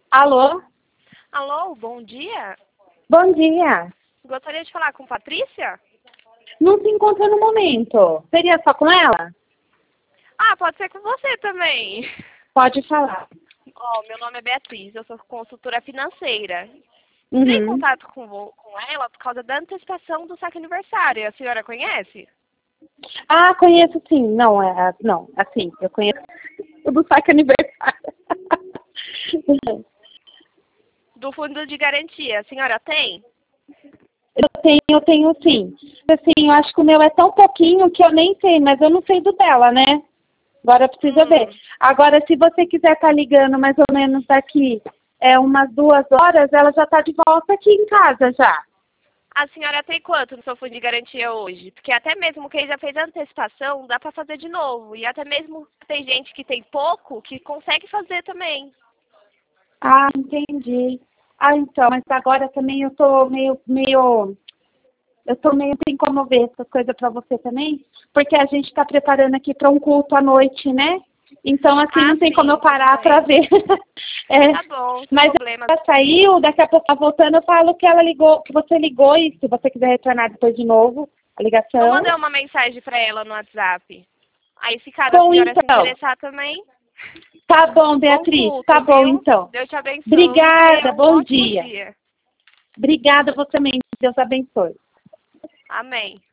Alô? Alô, bom dia. Bom dia. Gostaria de falar com Patrícia? Não se encontra no momento. Seria só com ela? Ah, pode ser com você também. Pode falar. Ó, meu nome é Beatriz, eu sou consultora financeira. Entrei em Uhum. contato com ela por causa da antecipação do saque aniversário. A senhora conhece? Ah, conheço sim. Não, não, assim, eu conheço o do saque aniversário. Do fundo de garantia. A senhora tem? Eu tenho sim. Assim, eu acho que o meu é tão pouquinho que eu nem sei, mas eu não sei do dela, né? Agora precisa ver. Agora, se você quiser estar ligando mais ou menos daqui umas 2 horas, ela já está de volta aqui em casa já. A senhora tem quanto no seu fundo de garantia hoje? Porque até mesmo quem já fez a antecipação, dá para fazer de novo. E até mesmo tem gente que tem pouco, que consegue fazer também. Ah, entendi. Ah, então, mas agora também eu tô eu tô meio sem como ver essas coisas para você também, porque a gente está preparando aqui para um culto à noite, né? Então, assim, não tem como eu Sim, tudo parar para bem. ver. É, Tá bom, sem mas problema. ela saiu, daqui a pouco tá voltando, eu falo que ela ligou, que você ligou e se você quiser retornar depois de novo a Eu ligação. mandei uma mensagem para ela no WhatsApp. Aí, se caso a Bom, senhora se então. interessar também, Tá bom, bom Beatriz. Tá culto, bom, viu? então. Deus te abençoe. Obrigada, Tenha um bom ótimo dia. dia. Obrigada você também. Deus abençoe. Amém.